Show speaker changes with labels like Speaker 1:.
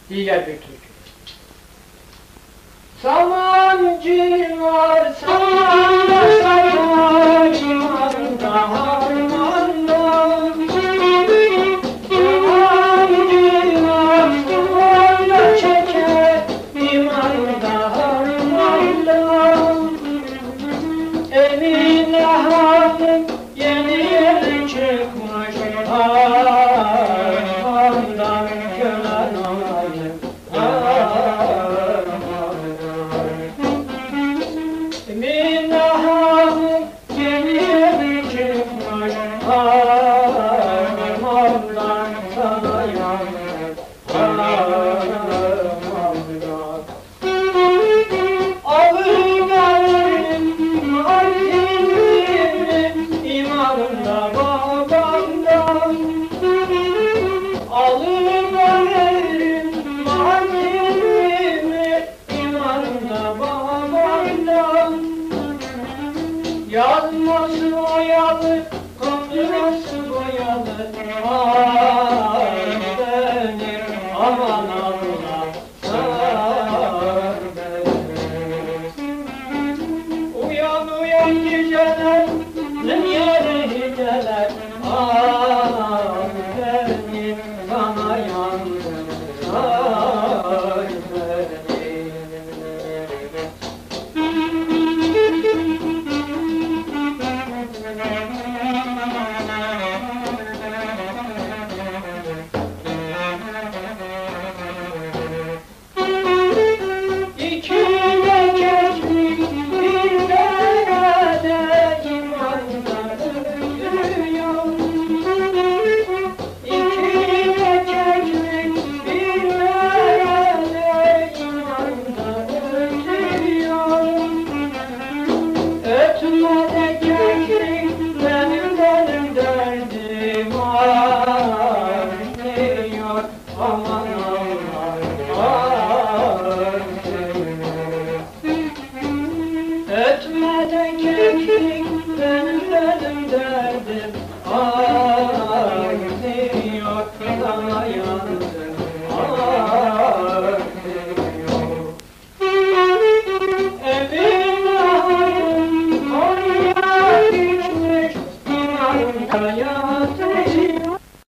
Speaker 1: Diğer bir türkü. Samancı var, samanda, samancı harmanda. Samancı var, samanda çeker, imanda harmanda. Emine hanım yeni yeni çıkmış, harmandan kölen olayım. Emine hanım yeni yeni çıkmış, harmandan sana yandım, harmandan. Ağırlarım aydınlığını imanımda babamdan. Ağırlarım aydınlığını imanımda babamdan. Yazması oyalı, kondurası boyalı, benim aman Allah. Uyan uyan geceler, dünyada heceler, benim sana yandım, benim. İki geçmiş bir derede imandan ölüyor. İki geçmiş bir derede imandan ölüyor. Ötme de keklik benim derdim ağrıyor. Aman Allah ağrıyor. Ötme de keklik benim derdim ağrıyor.